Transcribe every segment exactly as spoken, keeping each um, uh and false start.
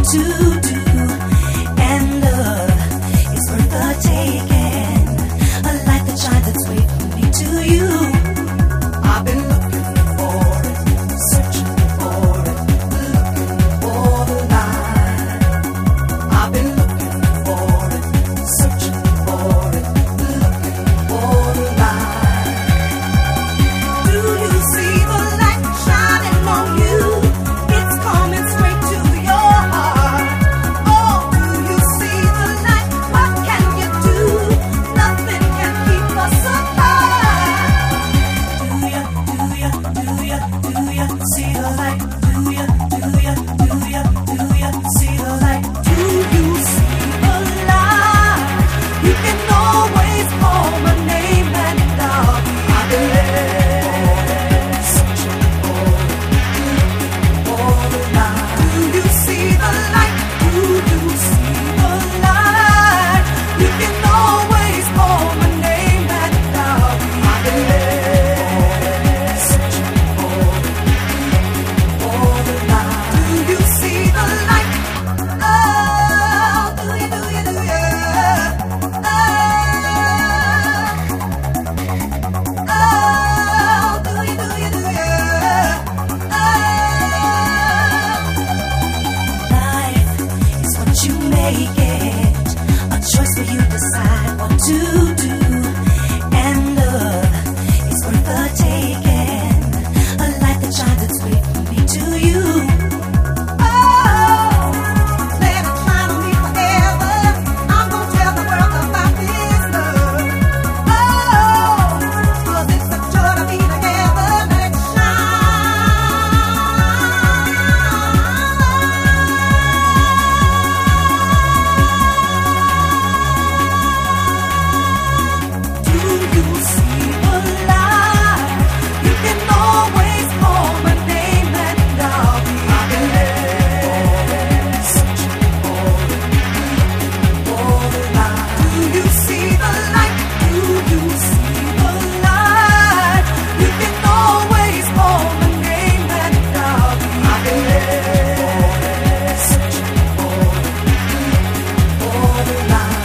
to do, and love is worth the taking. A light that shines its way from me to you. I've been looking for it, searching for it, looking for the light. I've been looking for it, searching for it, looking for the light. Do you see the light shining on you? It's coming straight to your heart. Oh, do you see the light? What can you do? Nothing can keep us apart. Do ya, do ya, do ya, do ya see the light? Do ya, do ya, do ya, do ya see the light? Do you see the light? You can always call my name and I'll be there, searching for, looking for the light. Do you see the light? Do you see the light? You can always call my name and I'll be there, searching for, looking for the light. Do you see the light? Oh, do you, do you, do you? Oh, oh, do you, do you, do you? Oh, life is what you make it, a choice where you decide what to do, and love is worth the taking, a light that shines its way from me to you. Oh, let it shine on me forever. I'm gonna tell the world about this love. Oh, 'cause it's a joy to be together. Let it shine. Do you see the light? You can always call my name and I'll be there, searching for, looking for the light. Do you see the light? Do you see the light? You can always call my name and I'll be there, searching for, looking for the light.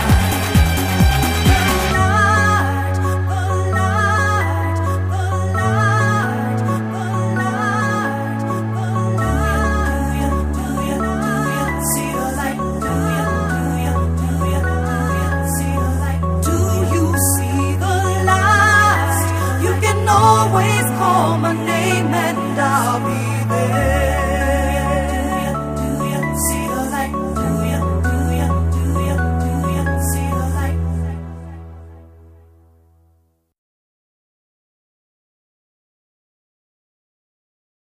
Always call my name and I'll be there.